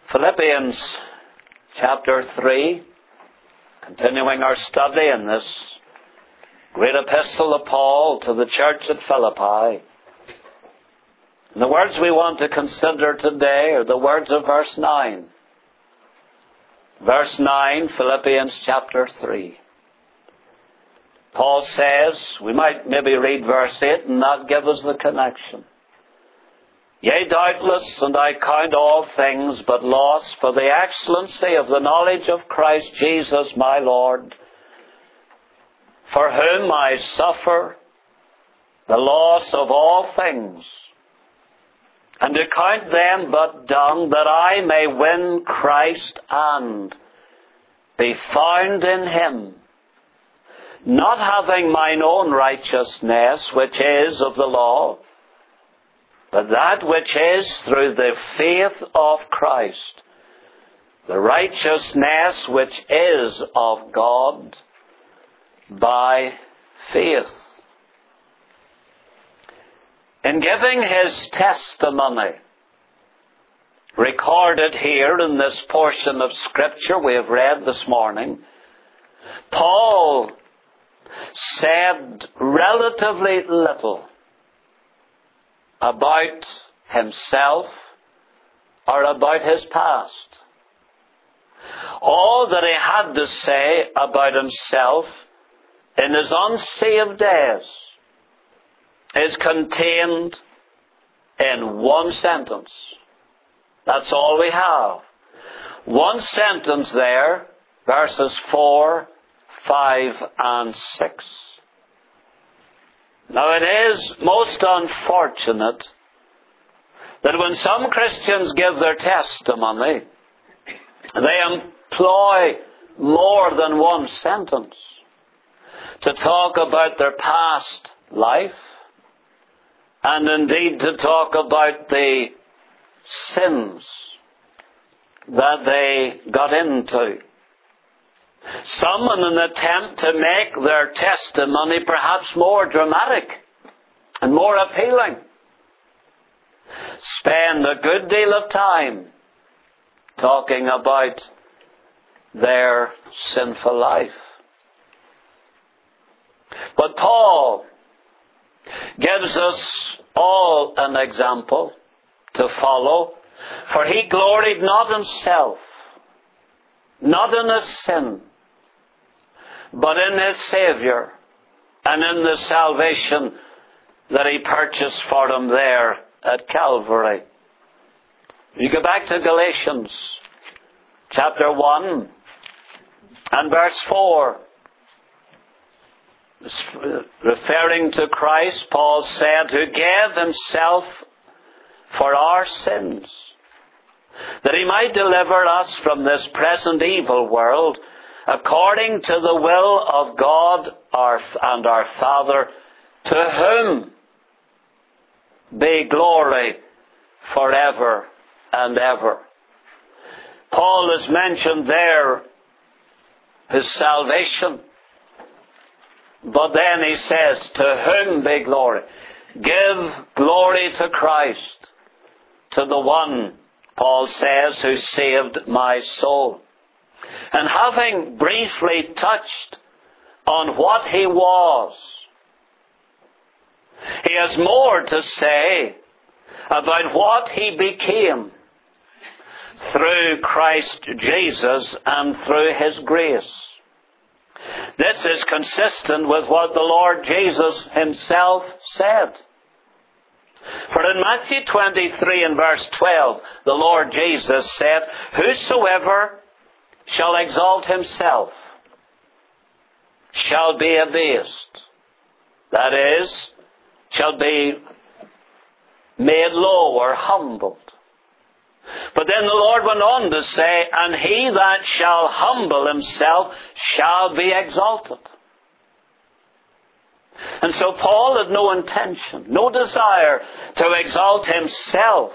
Philippians chapter 3, continuing our study in this great epistle of Paul to the church at Philippi. And the words we want to consider today are the words of verse 9. Verse 9, Philippians chapter 3. Paul says, we might maybe read verse 8 and that give us the connection. Yea, doubtless, and I count all things but loss for the excellency of the knowledge of Christ Jesus my Lord, for whom I suffer the loss of all things, and to count them but dung, that I may win Christ and be found in Him, not having mine own righteousness, which is of the law, but that which is through the faith of Christ, the righteousness which is of God by faith. In giving his testimony, recorded here in this portion of Scripture we have read this morning, Paul said relatively little about himself or about his past. All that he had to say about himself in his unsaved days is contained in one sentence. That's all we have. One sentence there, verses 4, 5, and 6. Now it is most unfortunate that when some Christians give their testimony, they employ more than one sentence to talk about their past life and indeed to talk about the sins that they got into. Some, in an attempt to make their testimony perhaps more dramatic and more appealing, spend a good deal of time talking about their sinful life. But Paul gives us all an example to follow, for he gloried not in himself, not in his sin, but in his Saviour and in the salvation that he purchased for him there at Calvary. You go back to Galatians chapter 1 and verse 4. Referring to Christ, Paul said, who gave himself for our sins, that he might deliver us from this present evil world, according to the will of God and our Father, to whom be glory forever and ever. Paul has mentioned there his salvation, but then he says, to whom be glory. Give glory to Christ, to the one, Paul says, who saved my soul. And having briefly touched on what he was, he has more to say about what he became through Christ Jesus and through his grace. This is consistent with what the Lord Jesus himself said. For in Matthew 23 and verse 12, the Lord Jesus said, whosoever shall exalt himself shall be abased. That is, shall be made low or humbled. But then the Lord went on to say, and he that shall humble himself shall be exalted. And so Paul had no intention, no desire to exalt himself,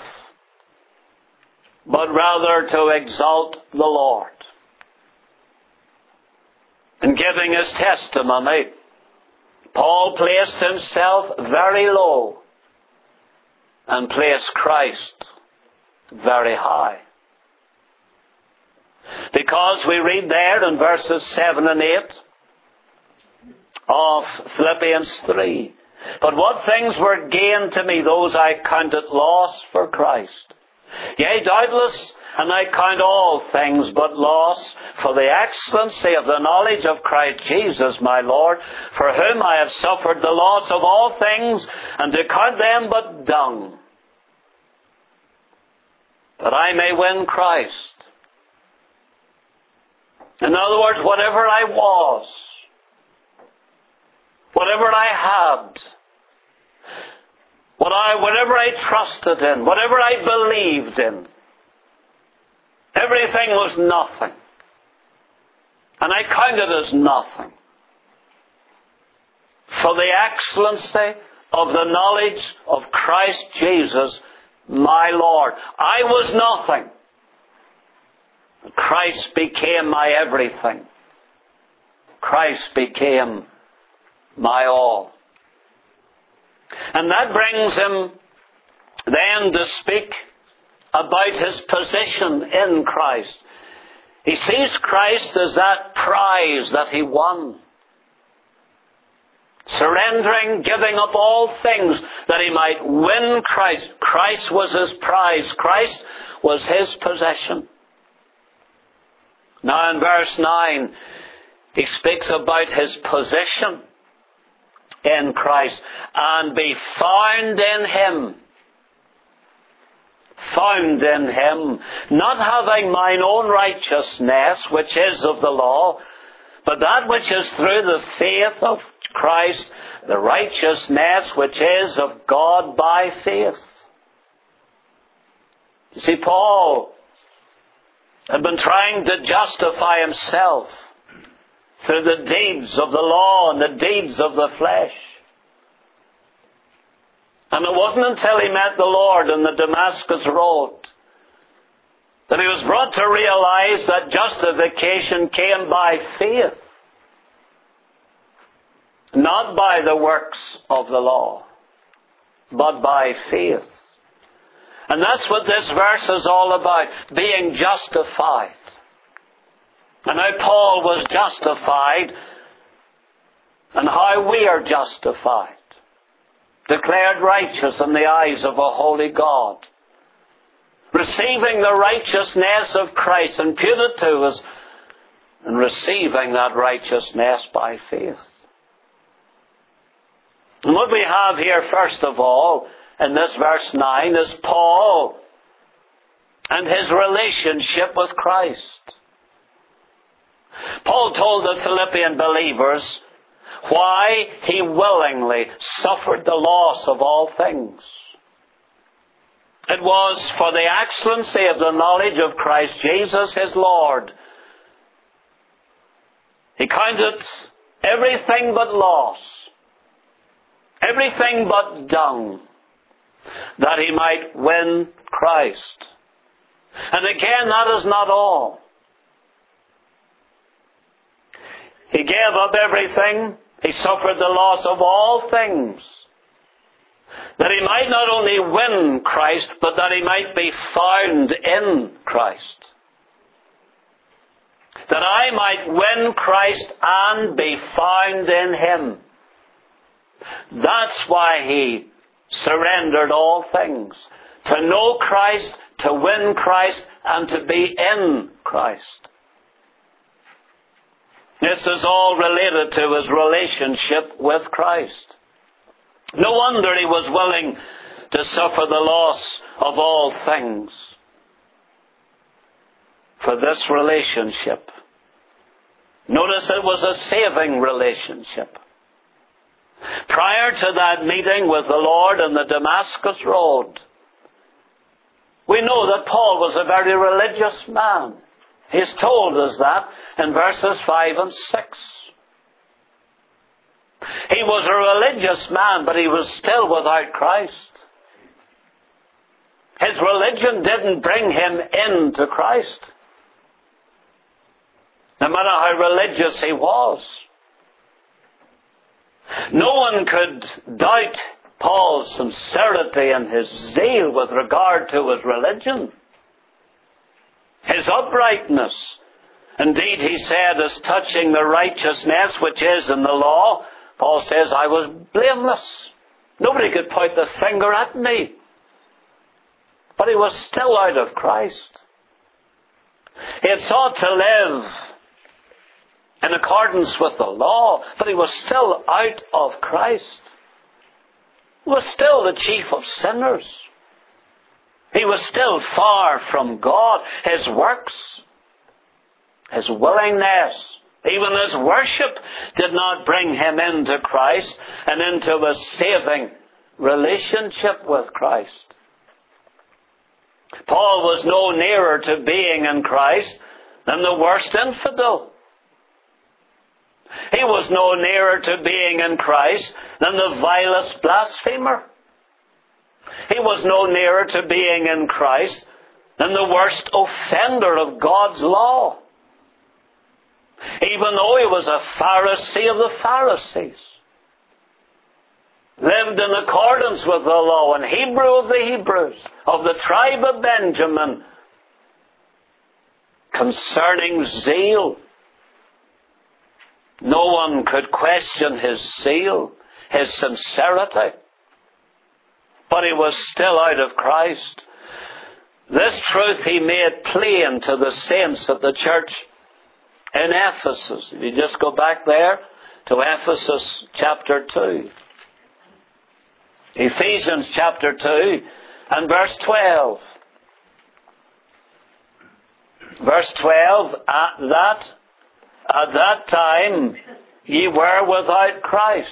but rather to exalt the Lord. In giving his testimony, Paul placed himself very low and placed Christ very high. Because we read there in verses 7 and 8 of Philippians 3, "But what things were gain to me, those I counted loss for Christ. Yea, doubtless, and I count all things but loss for the excellency of the knowledge of Christ Jesus my Lord, for whom I have suffered the loss of all things, and to count them but dung, that I may win Christ." In other words, whatever I was, whatever I had, whatever I trusted in, whatever I believed in, everything was nothing. And I counted as nothing for the excellency of the knowledge of Christ Jesus, my Lord. I was nothing. Christ became my everything. Christ became my all. And that brings him then to speak about his position in Christ. He sees Christ as that prize that he won. Surrendering, giving up all things that he might win Christ. Christ was his prize. Christ was his possession. Now in verse 9, he speaks about his position in Christ. "And be found in him." Found in him, not having mine own righteousness, which is of the law, but that which is through the faith of Christ, the righteousness which is of God by faith. You see, Paul had been trying to justify himself through the deeds of the law and the deeds of the flesh. And it wasn't until he met the Lord on the Damascus Road that he was brought to realize that justification came by faith, not by the works of the law, but by faith. And that's what this verse is all about, being justified. And how Paul was justified and how we are justified. Declared righteous in the eyes of a holy God. Receiving the righteousness of Christ imputed to us, and receiving that righteousness by faith. And what we have here, first of all, in this verse 9, is Paul and his relationship with Christ. Paul told the Philippian believers why he willingly suffered the loss of all things. It was for the excellency of the knowledge of Christ Jesus his Lord. He counted everything but loss, everything but dung, that he might win Christ. And again, that is not all. He gave up everything. He suffered the loss of all things, that he might not only win Christ, but that he might be found in Christ. That I might win Christ and be found in him. That's why he surrendered all things. To know Christ, to win Christ, and to be in Christ. This is all related to his relationship with Christ. No wonder he was willing to suffer the loss of all things for this relationship. Notice it was a saving relationship. Prior to that meeting with the Lord on the Damascus Road, we know that Paul was a very religious man. He's told us that in verses 5 and 6. He was a religious man, but he was still without Christ. His religion didn't bring him into Christ, no matter how religious he was. No one could doubt Paul's sincerity and his zeal with regard to his religion. his uprightness. Indeed, he said, as touching the righteousness which is in the law, Paul says, I was blameless. Nobody could point the finger at me. But he was still out of Christ. He had sought to live in accordance with the law, but he was still out of Christ. He was still the chief of sinners. He was still far from God. His works, his willingness, even his worship did not bring him into Christ and into a saving relationship with Christ. Paul was no nearer to being in Christ than the worst infidel. He was no nearer to being in Christ than the vilest blasphemer. He was no nearer to being in Christ than the worst offender of God's law. Even though he was a Pharisee of the Pharisees, lived in accordance with the law, and Hebrew of the Hebrews, of the tribe of Benjamin, concerning zeal, no one could question his zeal, his sincerity. But he was still out of Christ. This truth he made plain to the saints of the church in Ephesus. If you just go back there to Ephesus chapter 2. Ephesians chapter 2 and verse 12. Verse 12, At that time ye were without Christ.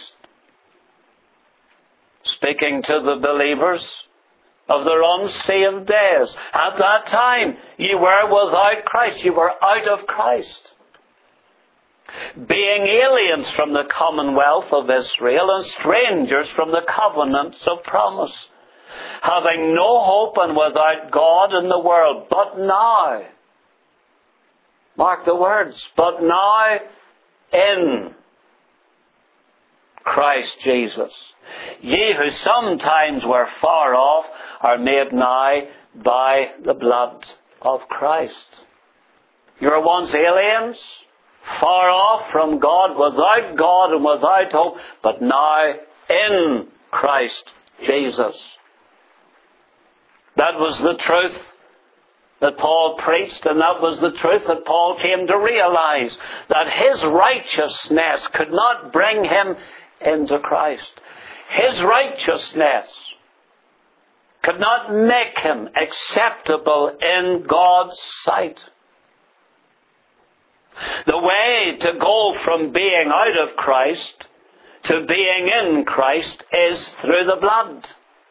Speaking to the believers of their unsaved days. At that time ye were without Christ. You were out of Christ. Being aliens from the commonwealth of Israel and strangers from the covenants of promise, having no hope and without God in the world. But now, mark the words, but now in Christ Jesus, ye who sometimes were far off are made nigh by the blood of Christ. You were once aliens, far off from God, without God and without hope, but now in Christ Jesus. That was the truth that Paul preached, and that was the truth that Paul came to realize, that his righteousness could not bring him into Christ. His righteousness could not make him acceptable in God's sight. The way to go from being out of Christ to being in Christ is through the blood.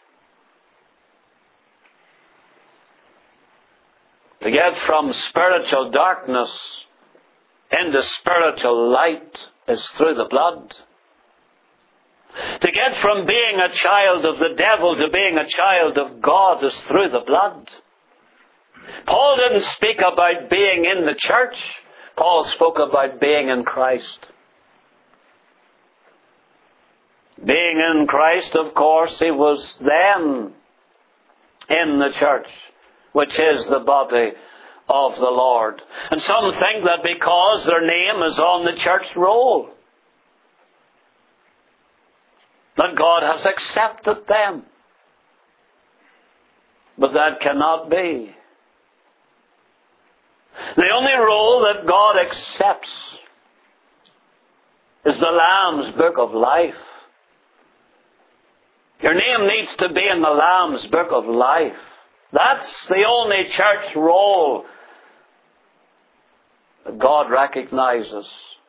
To get from spiritual darkness into spiritual light is through the blood. To get from being a child of the devil to being a child of God is through the blood. Paul didn't speak about being in the church. Paul spoke about being in Christ. Being in Christ, of course, he was then in the church, which is the body of the Lord. And some think that because their name is on the church roll, that God has accepted them. But that cannot be. The only roll that God accepts is the Lamb's Book of Life. Your name needs to be in the Lamb's Book of Life. That's the only church roll that God recognizes.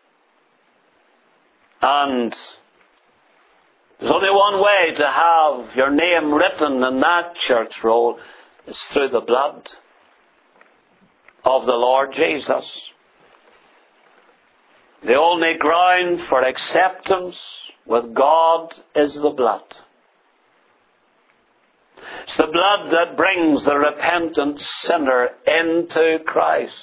And there's only one way to have your name written in that church roll. It's through the blood of the Lord Jesus. The only ground for acceptance with God is the blood. It's the blood that brings the repentant sinner into Christ.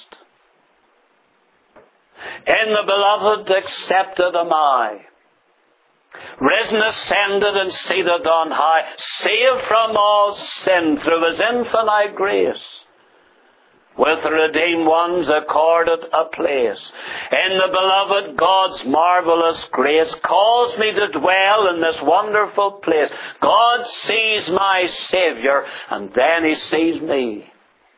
In the beloved accepted am I, risen, ascended, and seated on high, saved from all sin through his infinite grace, with the redeemed ones accorded a place. In the beloved, God's marvelous grace calls me to dwell in this wonderful place. God sees my Savior, and then He sees me.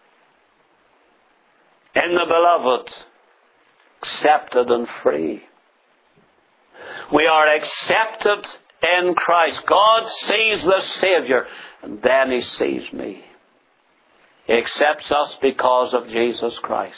In the beloved, accepted and free. We are accepted in Christ. God sees the Savior, and then He sees me. He accepts us because of Jesus Christ,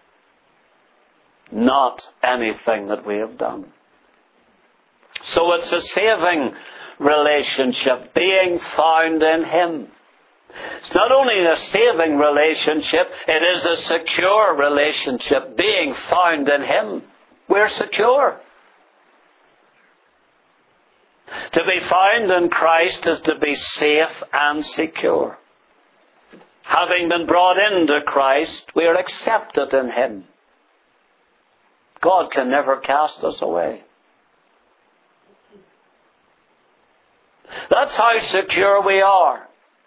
not anything that we have done. So it's a saving relationship, being found in Him. It's not only a saving relationship, it is a secure relationship, being found in Him. We're secure. To be found in Christ is to be safe and secure. Having been brought into Christ, we are accepted in Him. God can never cast us away. That's how secure we are.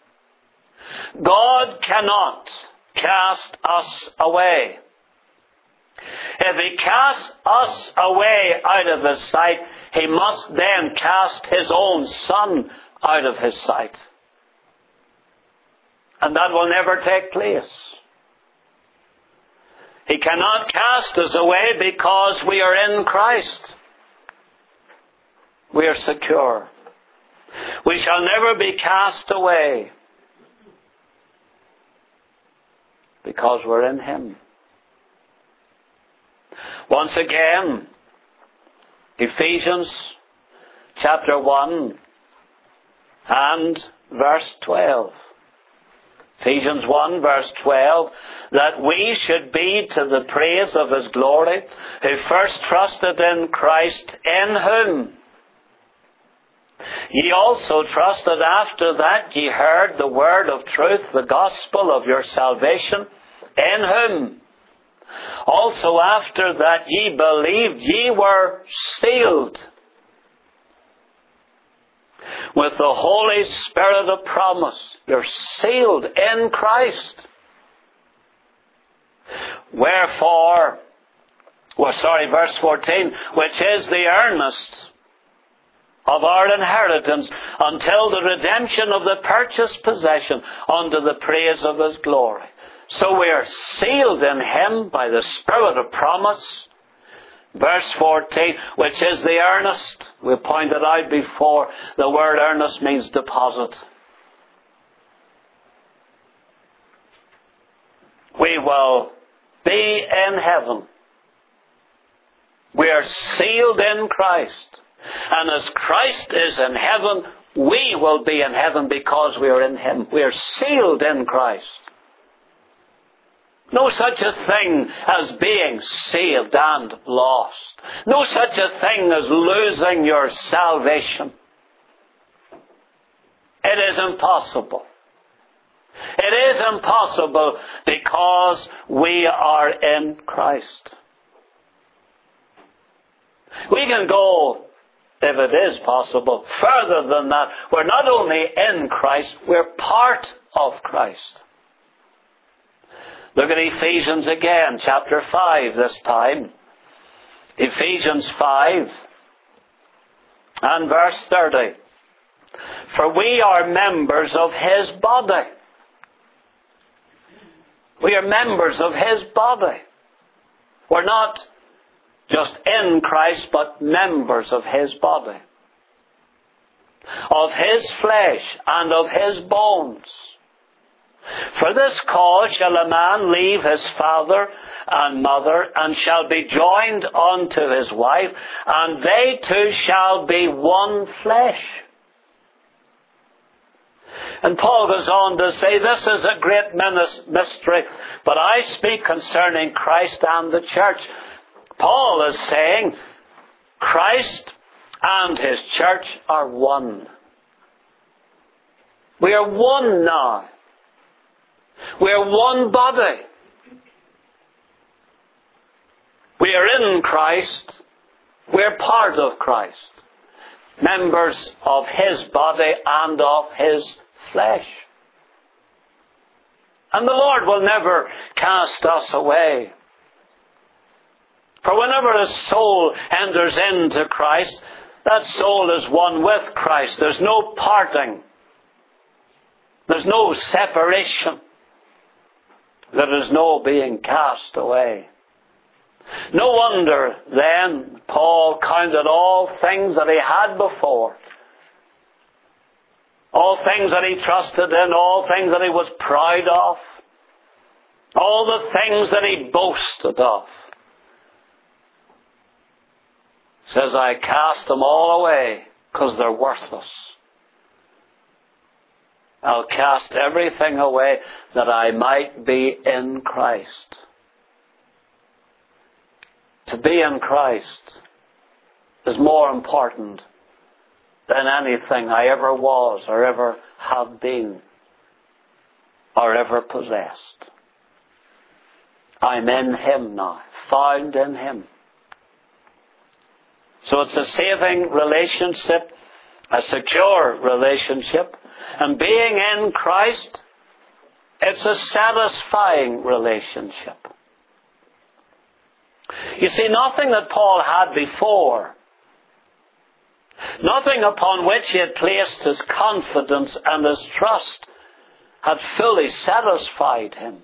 God cannot cast us away. If He casts us away out of His sight, He must then cast His own Son out of His sight. And that will never take place. He cannot cast us away because we are in Christ. We are secure. We shall never be cast away because we're in Him. Once again, Ephesians chapter 1 and verse 12. Ephesians 1 verse 12, that we should be to the praise of His glory, who first trusted in Christ, in whom ye also trusted after that ye heard the word of truth, the gospel of your salvation, in whom also after that ye believed, ye were sealed with the Holy Spirit of promise. You're sealed in Christ. Wherefore, verse 14, which is the earnest of our inheritance until the redemption of the purchased possession unto the praise of His glory. So we are sealed in Him by the Spirit of promise. Verse 14, which is the earnest. We pointed out before, the word earnest means deposit. We will be in heaven. We are sealed in Christ. And as Christ is in heaven, we will be in heaven because we are in Him. We are sealed in Christ. No such a thing as being saved and lost. No such a thing as losing your salvation. It is impossible. It is impossible because we are in Christ. We can go, if it is possible, further than that. We're not only in Christ, we're part of Christ. Look at Ephesians again, chapter 5 this time. Ephesians 5 and verse 30. For we are members of His body. We are members of His body. We're not just in Christ, but members of His body. Of His flesh and of His bones. For this cause shall a man leave his father and mother, and shall be joined unto his wife, and they two shall be one flesh. And Paul goes on to say, this is a great mystery, but I speak concerning Christ and the church. Paul is saying, Christ and His church are one. We are one now. We are one body. We are in Christ. We are part of Christ. Members of His body and of His flesh. And the Lord will never cast us away. For whenever a soul enters into Christ, that soul is one with Christ. There's no parting. There's no separation. There is no being cast away. No wonder then Paul counted all things that he had before, all things that he trusted in, all things that he was proud of, all the things that he boasted of. Says, I cast them all away because they're worthless. I'll cast everything away that I might be in Christ. To be in Christ is more important than anything I ever was or ever have been or ever possessed. I'm in Him now, found in Him. So it's a saving relationship, a secure relationship. And being in Christ, it's a satisfying relationship. You see, nothing that Paul had before, nothing upon which he had placed his confidence and his trust, had fully satisfied him.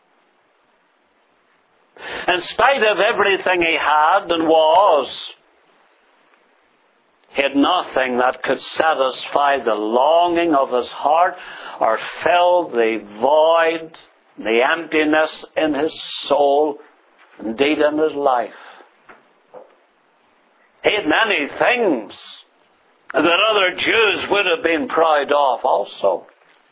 In spite of everything he had and was, he had nothing that could satisfy the longing of his heart or fill the void, the emptiness in his soul, indeed in his life. He had many things that other Jews would have been proud of also.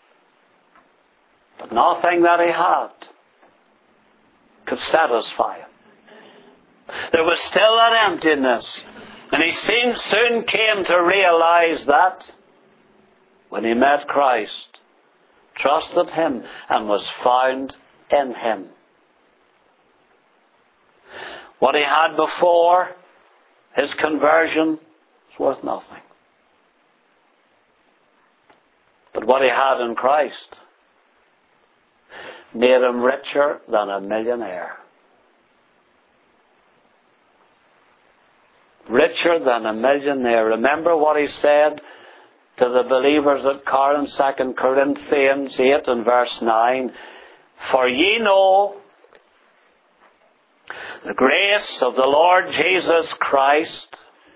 But nothing that he had could satisfy him. There was still that emptiness. And he soon came to realize that when he met Christ, trusted Him, and was found in Him. What he had before his conversion was worth nothing. But what he had in Christ made him richer than a millionaire. Richer than a millionaire. Remember what he said to the believers at Corinth, 2 Corinthians 8 and verse 9. For ye know the grace of the Lord Jesus Christ,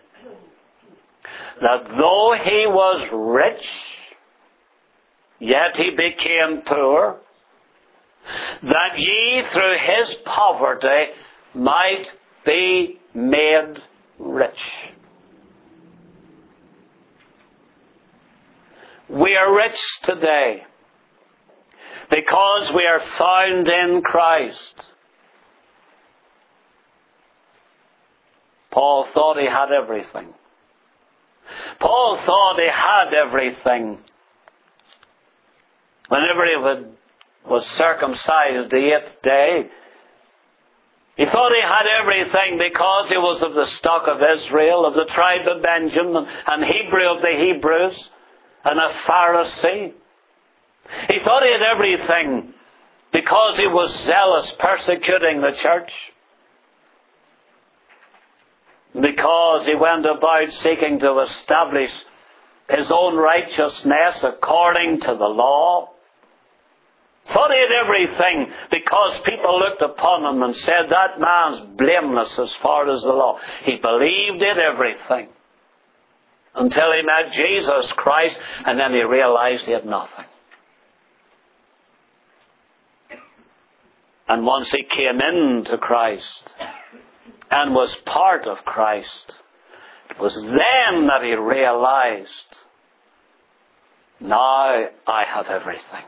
that though He was rich, yet He became poor, that ye through His poverty might be made rich. We are rich today because we are found in Christ. Paul thought he had everything. Paul thought he had everything. Whenever he was circumcised the 8th day, he thought he had everything because he was of the stock of Israel, of the tribe of Benjamin, and Hebrew of the Hebrews, and a Pharisee. He thought he had everything because he was zealous, persecuting the church. Because he went about seeking to establish his own righteousness according to the law. Thought he had everything because people looked upon him and said, that man's blameless as far as the law. He believed in everything until he met Jesus Christ, and then he realized he had nothing. And once he came into Christ and was part of Christ, it was then that he realized, now I have everything.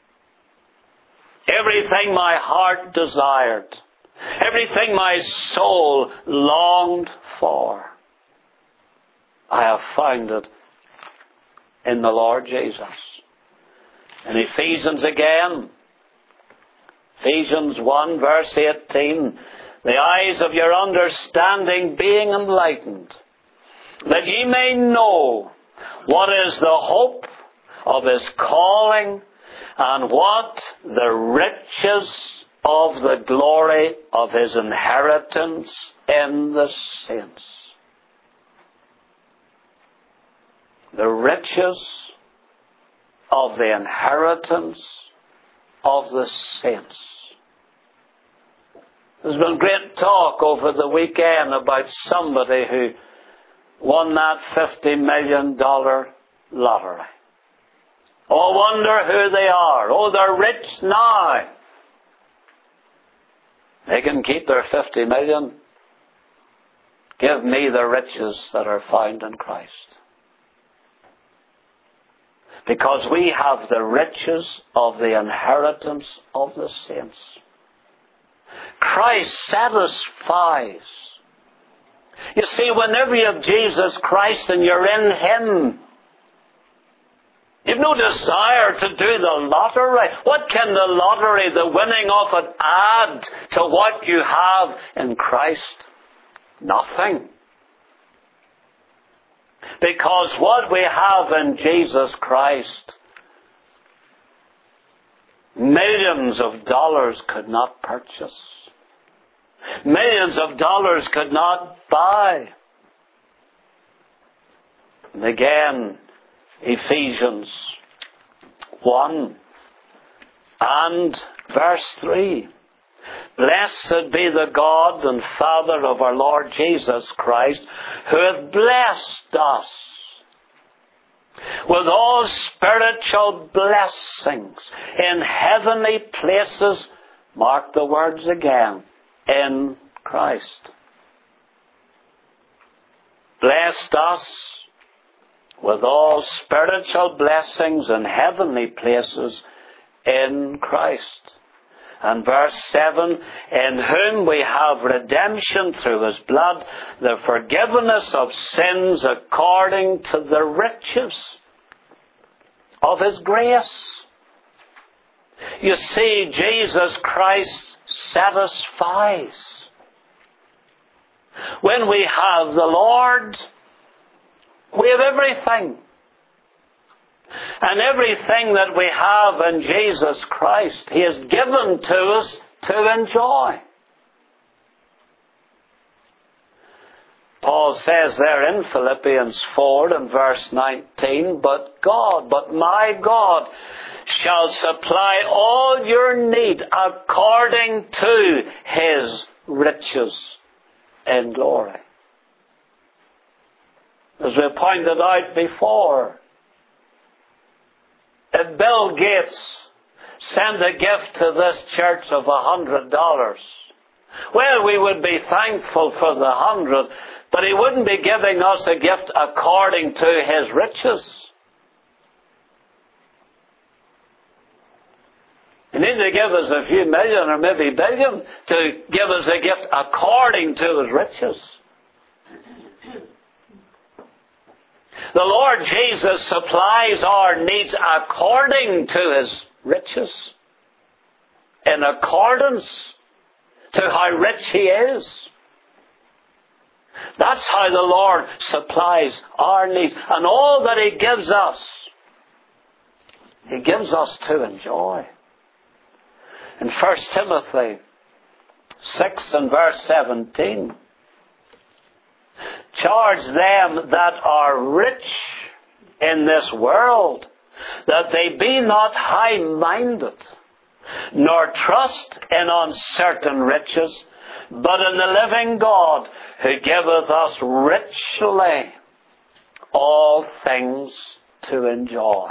Everything my heart desired. Everything my soul longed for. I have found it in the Lord Jesus. In Ephesians again, Ephesians 1 verse 18, the eyes of your understanding being enlightened, that ye may know what is the hope of His calling, And what the riches of the glory of his inheritance in the saints. The riches of the inheritance of the saints. There's been great talk over the weekend about somebody who won that $50 million lottery. Oh, wonder who they are. Oh, they're rich now. They can keep their 50 million. Give me the riches that are found in Christ. Because we have the riches of the inheritance of the saints. Christ satisfies. You see, whenever you have Jesus Christ and you're in Him, you've no desire to do the lottery. What can the lottery, the winning of it, add to what you have in Christ? Nothing. Because what we have in Jesus Christ, millions of dollars could not purchase. Millions of dollars could not buy. And again, Ephesians 1 and verse 3. Blessed be the God and Father of our Lord Jesus Christ, who hath blessed us with all spiritual blessings in heavenly places. Mark the words again. In Christ. Blessed us with all spiritual blessings in heavenly places in Christ. And verse 7, in whom we have redemption through His blood, the forgiveness of sins according to the riches of His grace. You see, Jesus Christ satisfies. When we have the Lord, we have everything. And everything that we have in Jesus Christ, He has given to us to enjoy. Paul says there in Philippians 4 and verse 19, but my God shall supply all your need according to His riches in glory. As we pointed out before, if Bill Gates sent a gift to this church of $100, well, we would be thankful for the 100, but he wouldn't be giving us a gift according to his riches. You need to give us a few million or maybe billion to give us a gift according to his riches. The Lord Jesus supplies our needs according to His riches, in accordance to how rich He is. That's how the Lord supplies our needs. And all that He gives us to enjoy. In 1 Timothy 6 and verse 17, charge them that are rich in this world, that they be not high-minded, nor trust in uncertain riches, but in the living God, who giveth us richly all things to enjoy.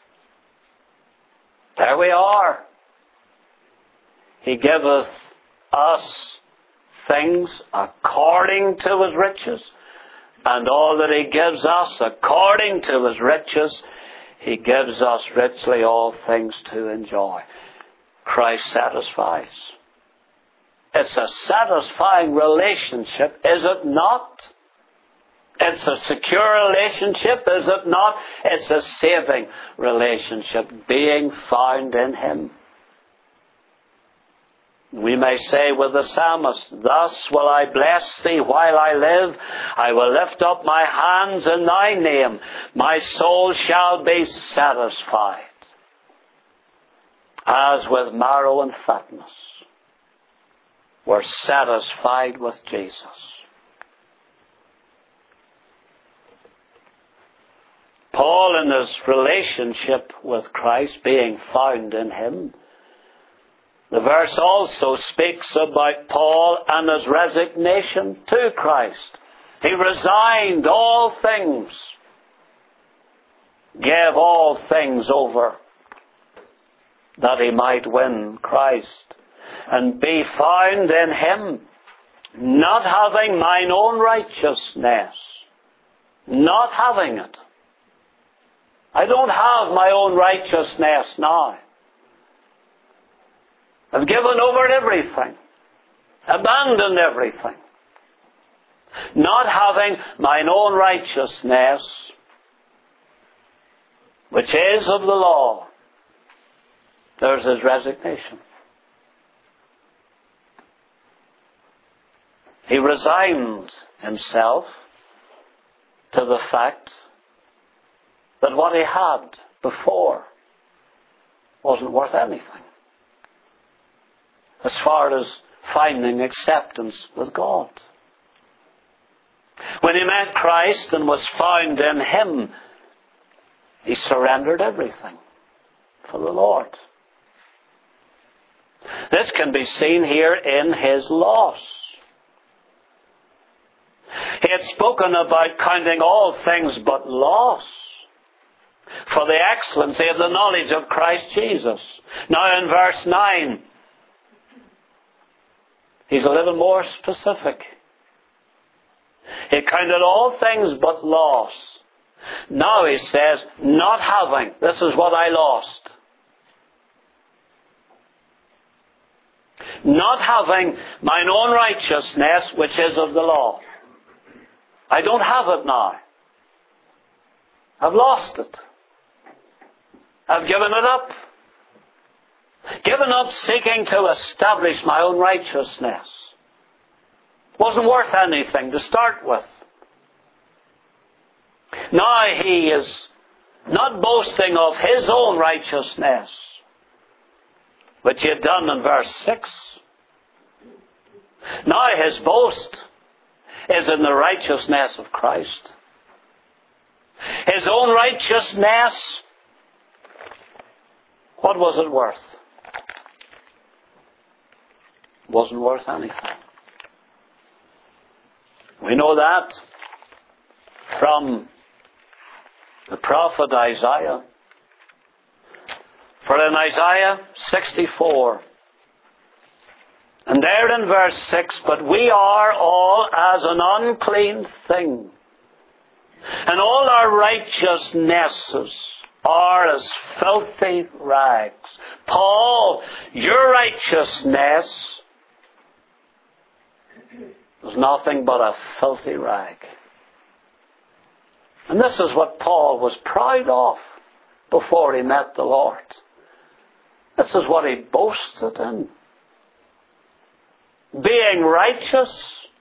There we are. He giveth us things according to His riches, and all that He gives us according to His riches, He gives us richly all things to enjoy. Christ satisfies. It's a satisfying relationship, is it not? It's a secure relationship, is it not? It's a saving relationship, being found in Him. We may say with the psalmist, thus will I bless Thee while I live. I will lift up my hands in Thy name. My soul shall be satisfied. as with marrow and fatness, were satisfied with Jesus. Paul, in his relationship with Christ, being found in him, the verse also speaks about Paul and his resignation to Christ. He resigned all things, gave all things over, that he might win Christ and be found in him, not having mine own righteousness, not having it. I don't have my own righteousness now. I've given over everything, abandoned everything, not having mine own righteousness, which is of the law. There's his resignation. He resigned himself to the fact that what he had before wasn't worth anything as far as finding acceptance with God. When he met Christ and was found in him, he surrendered everything for the Lord. This can be seen here in his loss. He had spoken about counting all things but loss for the excellency of the knowledge of Christ Jesus. Now in verse 9, he's a little more specific. He counted all things but loss. Now he says, not having. This is what I lost. Not having mine own righteousness, which is of the law. I don't have it now. I've lost it. I've given it up. Given up seeking to establish my own righteousness. Wasn't worth anything to start with. Now he is not boasting of his own righteousness, which he had done in verse 6. Now his boast is in the righteousness of Christ. His own righteousness, what was it worth? It wasn't worth anything. We know that from the prophet Isaiah. For in Isaiah 64, and there in verse 6, but we are all as an unclean thing, and all our righteousnesses are as filthy rags. Paul, your righteousness was nothing but a filthy rag. And this is what Paul was proud of before he met the Lord. This is what he boasted in. Being righteous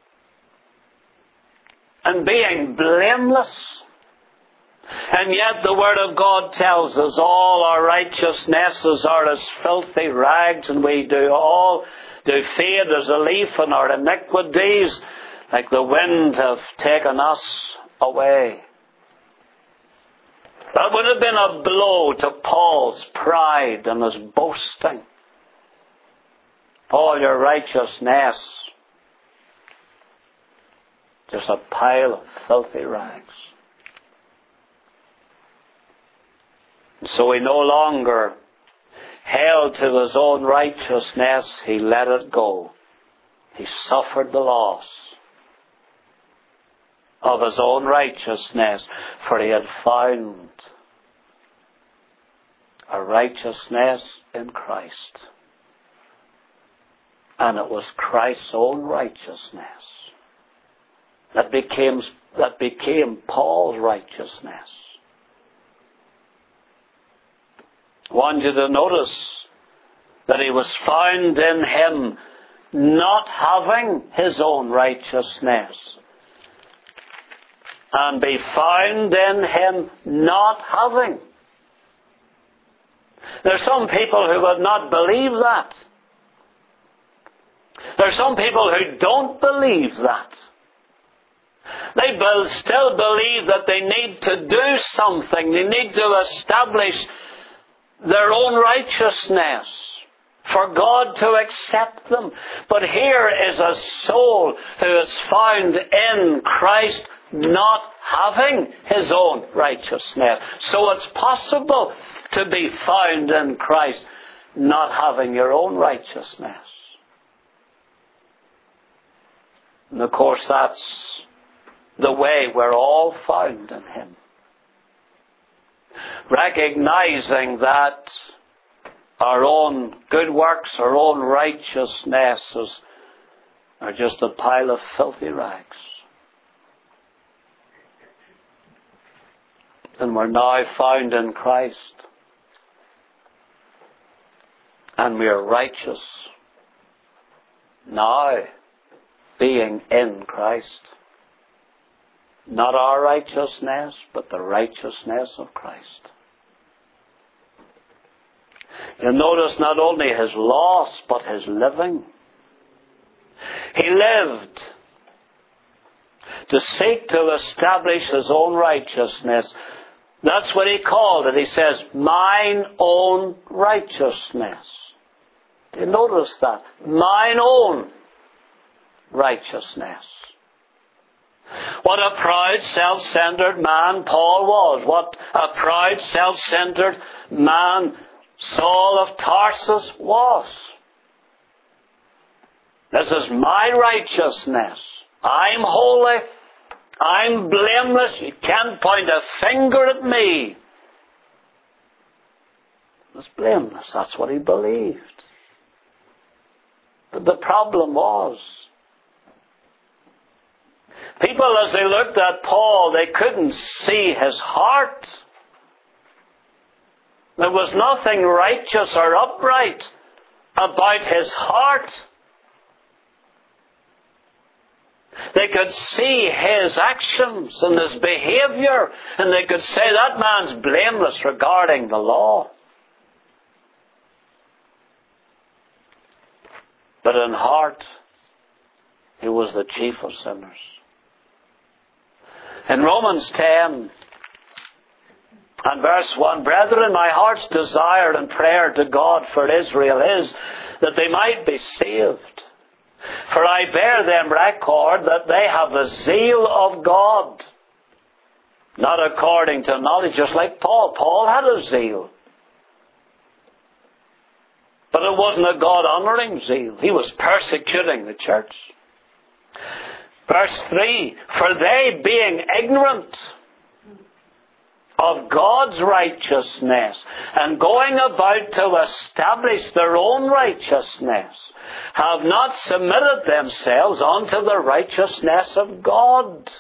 and being blameless. And yet the Word of God tells us all our righteousnesses are as filthy rags, and we all do fade as a leaf, and our iniquities, like the wind, have taken us away. That would have been a blow to Paul's pride and his boasting. All your righteousness, just a pile of filthy rags. And so he no longer held to his own righteousness. He let it go. He suffered the loss of his own righteousness, for he had found a righteousness in Christ. And it was Christ's own righteousness that became Paul's righteousness. I want you to notice that he was found in him not having his own righteousness, and be found in him not having There's some people who would not believe that. There's some people who don't believe that. They still believe that they need to do something. They need to establish their own righteousness for God to accept them. But here is a soul who is found in Christ not having his own righteousness. So it's possible to be found in Christ not having your own righteousness. And of course that's the way we're all found in him. Recognizing that our own good works, our own righteousnesses are just a pile of filthy rags. And we're now found in Christ. And we are righteous now, being in Christ. Not our righteousness, but the righteousness of Christ. You'll notice not only his loss, but his living. He lived to seek to establish his own righteousness. That's what he called it. He says, mine own righteousness. Do you notice that? Mine own righteousness. What a proud, self-centered man Paul was. What a proud, self-centered man Saul of Tarsus was. This is my righteousness. I'm holy. I'm blameless. You can't point a finger at me. It's blameless. That's what he believed. But the problem was, people, as they looked at Paul, they couldn't see his heart. There was nothing righteous or upright about his heart. They could see his actions and his behavior, and they could say that man's blameless regarding the law. But in heart, he was the chief of sinners. In Romans 10 and verse 1, brethren, my heart's desire and prayer to God for Israel is that they might be saved. For I bear them record that they have the zeal of God, not according to knowledge, just like Paul. Paul had a zeal. But it wasn't a God-honoring zeal. He was persecuting the church. Verse 3, for they being ignorant of God's righteousness and going about to establish their own righteousness, have not submitted themselves unto the righteousness of God.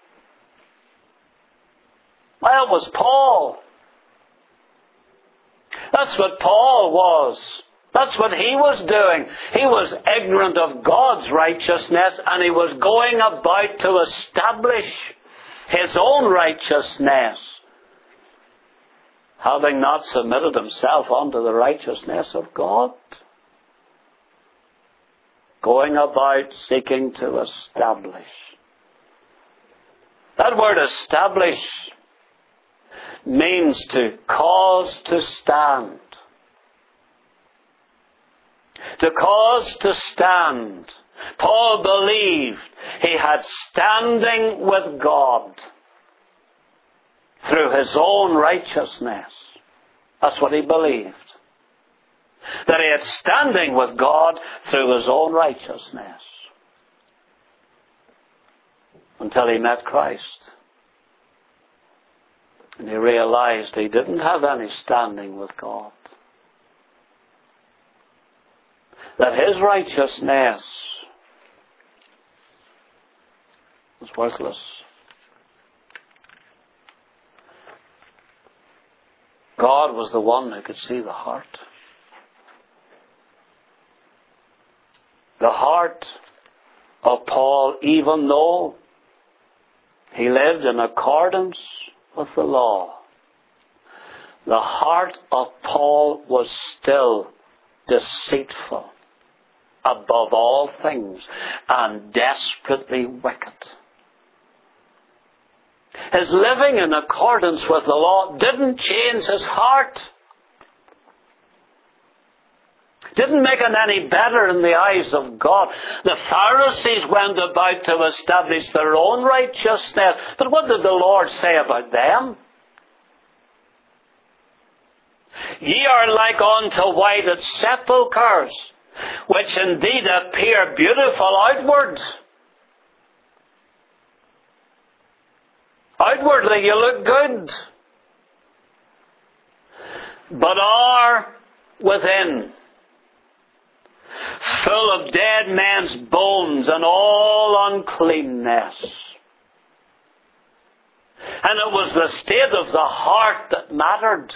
Well, it was Paul. That's what Paul was. That's what he was doing. He was ignorant of God's righteousness, and he was going about to establish his own righteousness, having not submitted himself unto the righteousness of God. Going about seeking to establish. That word establish means to cause to stand. To cause to stand. Paul believed he had standing with God through his own righteousness. That's what he believed. That he had standing with God through his own righteousness. Until he met Christ. And he realized he didn't have any standing with God. That his righteousness was worthless. God was the one who could see the heart. The heart of Paul, even though he lived in accordance with the law. The heart of Paul was still deceitful above all things and desperately wicked. His living in accordance with the law didn't change his heart. Didn't make it any better in the eyes of God. The Pharisees went about to establish their own righteousness. But what did the Lord say about them? Ye are like unto whited sepulchres, which indeed appear beautiful outward. Outwardly you look good, but are within full of dead men's bones and all uncleanness. And it was the state of the heart that mattered.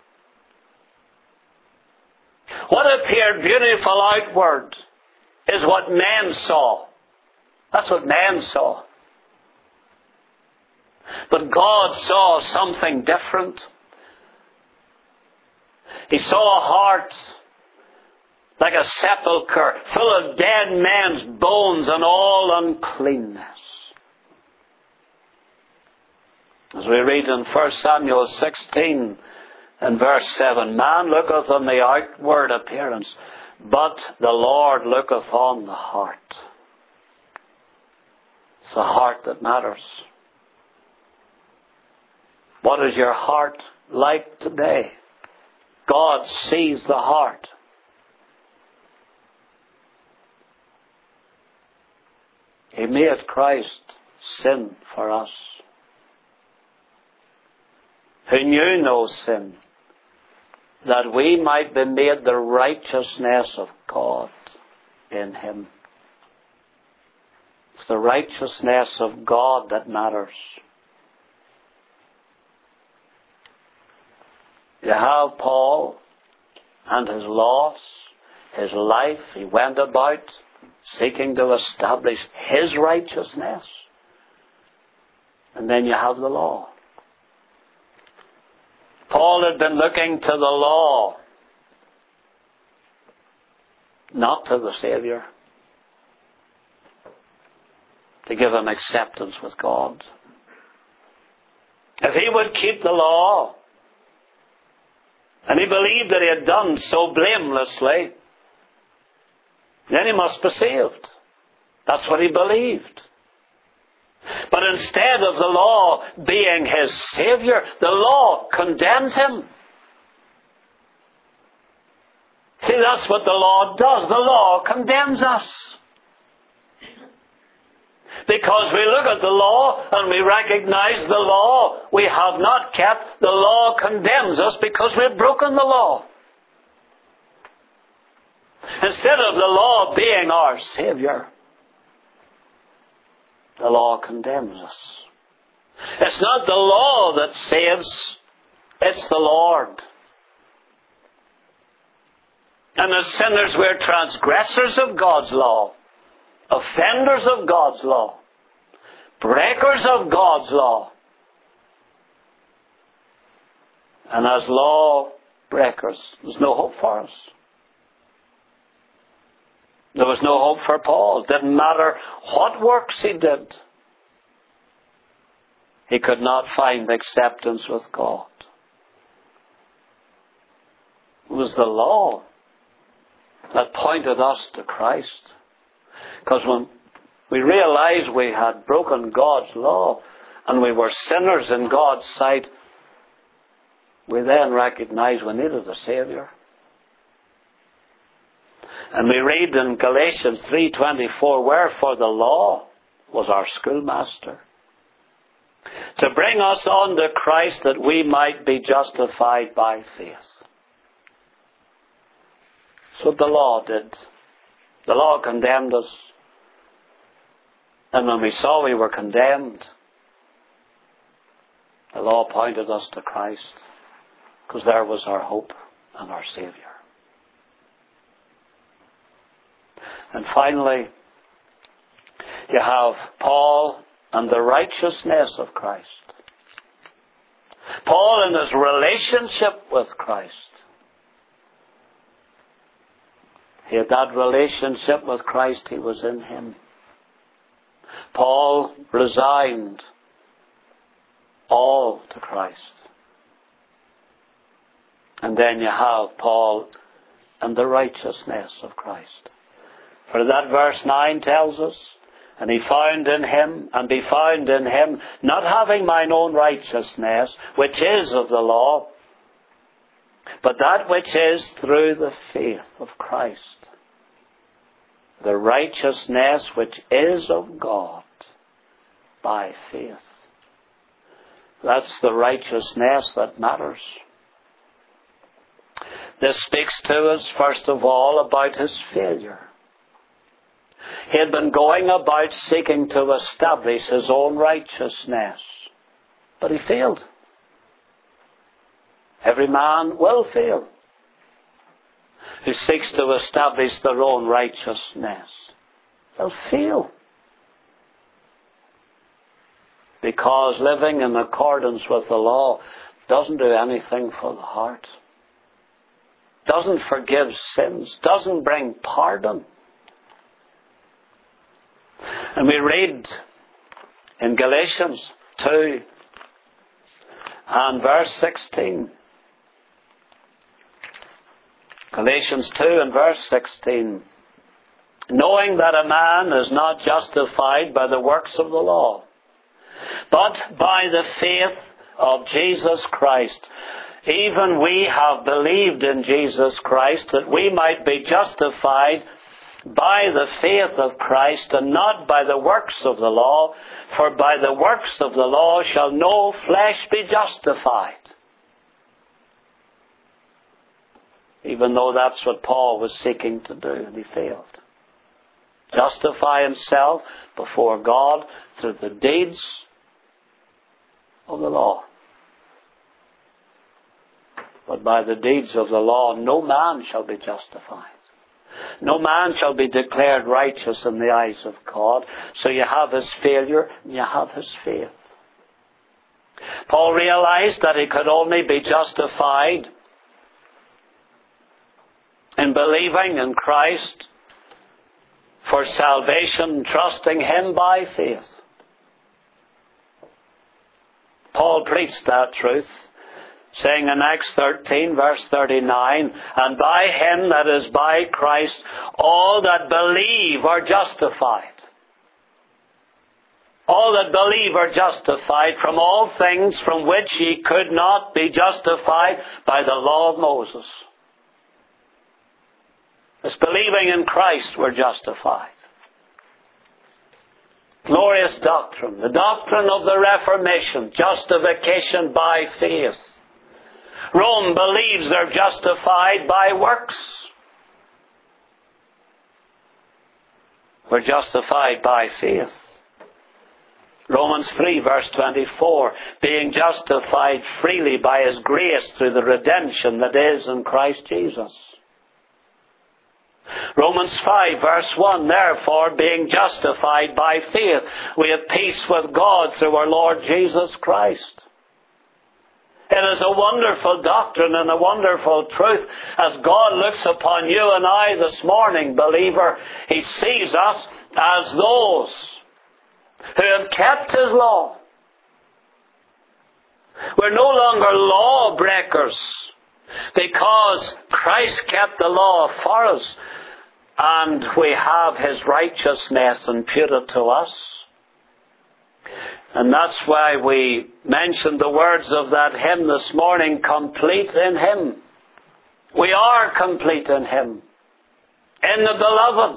What appeared beautiful outward is what men saw. That's what men saw. But God saw something different. He saw a heart like a sepulchre, full of dead men's bones and all uncleanness. As we read in 1 Samuel 16 and verse 7, man looketh on the outward appearance, but the Lord looketh on the heart. It's the heart that matters. What is your heart like today? God sees the heart. He made Christ sin for us, who knew no sin, that we might be made the righteousness of God in Him. It's the righteousness of God that matters. You have Paul and his loss, his life. He went about seeking to establish his righteousness. And then you have the law. Paul had been looking to the law, not to the Saviour, to give him acceptance with God. If he would keep the law, and he believed that he had done so blamelessly, then he must be saved. That's what he believed. But instead of the law being his Saviour, the law condemns him. See, that's what the law does. The law condemns us. Because we look at the law and we recognize the law we have not kept, the law condemns us because we've broken the law. Instead of the law being our Saviour, the law condemns us. It's not the law that saves, it's the Lord. And as sinners, we're transgressors of God's law, offenders of God's law, breakers of God's law. And as law breakers, there's no hope for us. There was no hope for Paul. It didn't matter what works he did. He could not find acceptance with God. It was the law that pointed us to Christ. Because when we realized we had broken God's law and we were sinners in God's sight, we then recognized we needed a Saviour. And we read in Galatians 3:24, wherefore the law was our schoolmaster, to bring us unto Christ that we might be justified by faith. That's what the law did. The law condemned us. And when we saw we were condemned, the law pointed us to Christ, because there was our hope and our Saviour. And finally, you have Paul and the righteousness of Christ. Paul in his relationship with Christ. He had that relationship with Christ. He was in him. Paul resigned all to Christ. And then you have Paul and the righteousness of Christ. For that verse 9 tells us, and he found in him, and be found in him, not having mine own righteousness, which is of the law, but that which is through the faith of Christ. The righteousness which is of God by faith. That's the righteousness that matters. This speaks to us, first of all, about his failure. He had been going about seeking to establish his own righteousness, but he failed. Every man will fail who seeks to establish their own righteousness. They'll fail. Because living in accordance with the law doesn't do anything for the heart. Doesn't forgive sins. Doesn't bring pardon. And we read in Galatians 2 and verse 16. Galatians 2 and verse 16. Knowing that a man is not justified by the works of the law, but by the faith of Jesus Christ. Even we have believed in Jesus Christ that we might be justified by the faith of Christ and not by the works of the law. For by the works of the law shall no flesh be justified. Even though that's what Paul was seeking to do, and he failed. Justify himself before God through the deeds of the law. But by the deeds of the law no man shall be justified. No man shall be declared righteous in the eyes of God. So you have his failure and you have his faith. Paul realized that he could only be justified in believing in Christ for salvation, trusting him by faith. Paul preached that truth, saying in Acts 13 verse 39, and by him that is by Christ, all that believe are justified. All that believe are justified from all things from which ye could not be justified by the law of Moses. As believing in Christ we're justified. Glorious doctrine. The doctrine of the Reformation. Justification by faith. Rome believes they're justified by works. We're justified by faith. Romans 3 verse 24. Being justified freely by his grace through the redemption that is in Christ Jesus. Romans 5 verse 1, therefore, being justified by faith, we have peace with God through our Lord Jesus Christ. It is a wonderful doctrine and a wonderful truth. As God looks upon you and I this morning, believer, he sees us as those who have kept his law. We're no longer lawbreakers, because Christ kept the law for us, and we have his righteousness imputed to us. And that's why we mentioned the words of that hymn this morning, complete in him. We are complete in him, in the beloved.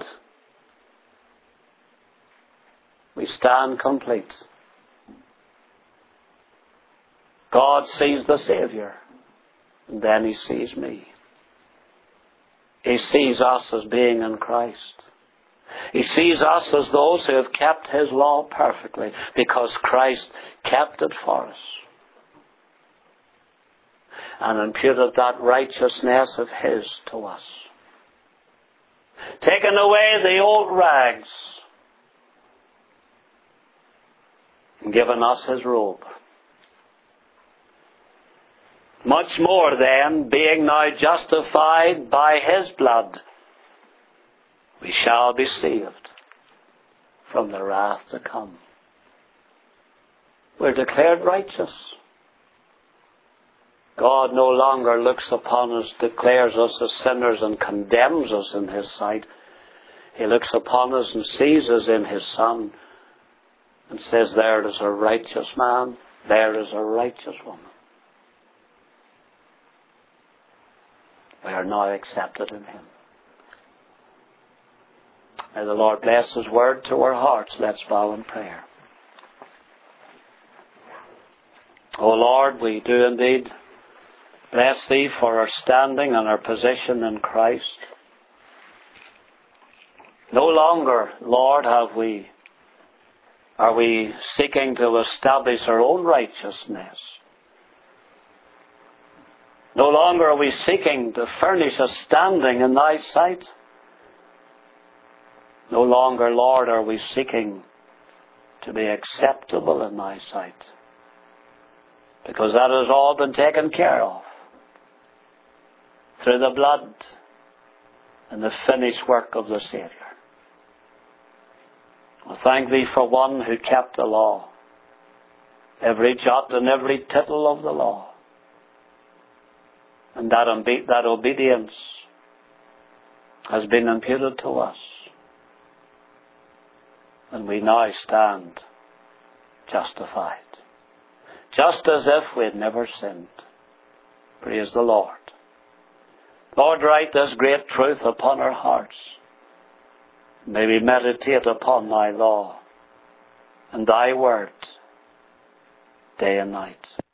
We stand complete. God sees the Savior. And then he sees me. He sees us as being in Christ. He sees us as those who have kept his law perfectly, because Christ kept it for us. And imputed that righteousness of his to us. Taken away the old rags. And given us his robe. Much more then, being now justified by his blood, we shall be saved from the wrath to come. We're declared righteous. God no longer looks upon us, declares us as sinners and condemns us in his sight. He looks upon us and sees us in his Son and says, there is a righteous man, there is a righteous woman. We are now accepted in him. May the Lord bless his word to our hearts. Let's bow in prayer. O Lord, we do indeed bless thee for our standing and our position in Christ. No longer, Lord, are we seeking to establish our own righteousness. No longer are we seeking to furnish a standing in thy sight. No longer, Lord, are we seeking to be acceptable in thy sight. Because that has all been taken care of through the blood and the finished work of the Saviour. I thank thee for one who kept the law, every jot and every tittle of the law. And that obedience has been imputed to us. And we now stand justified, just as if we had never sinned. Praise the Lord. Lord, write this great truth upon our hearts. May we meditate upon thy law and thy word day and night.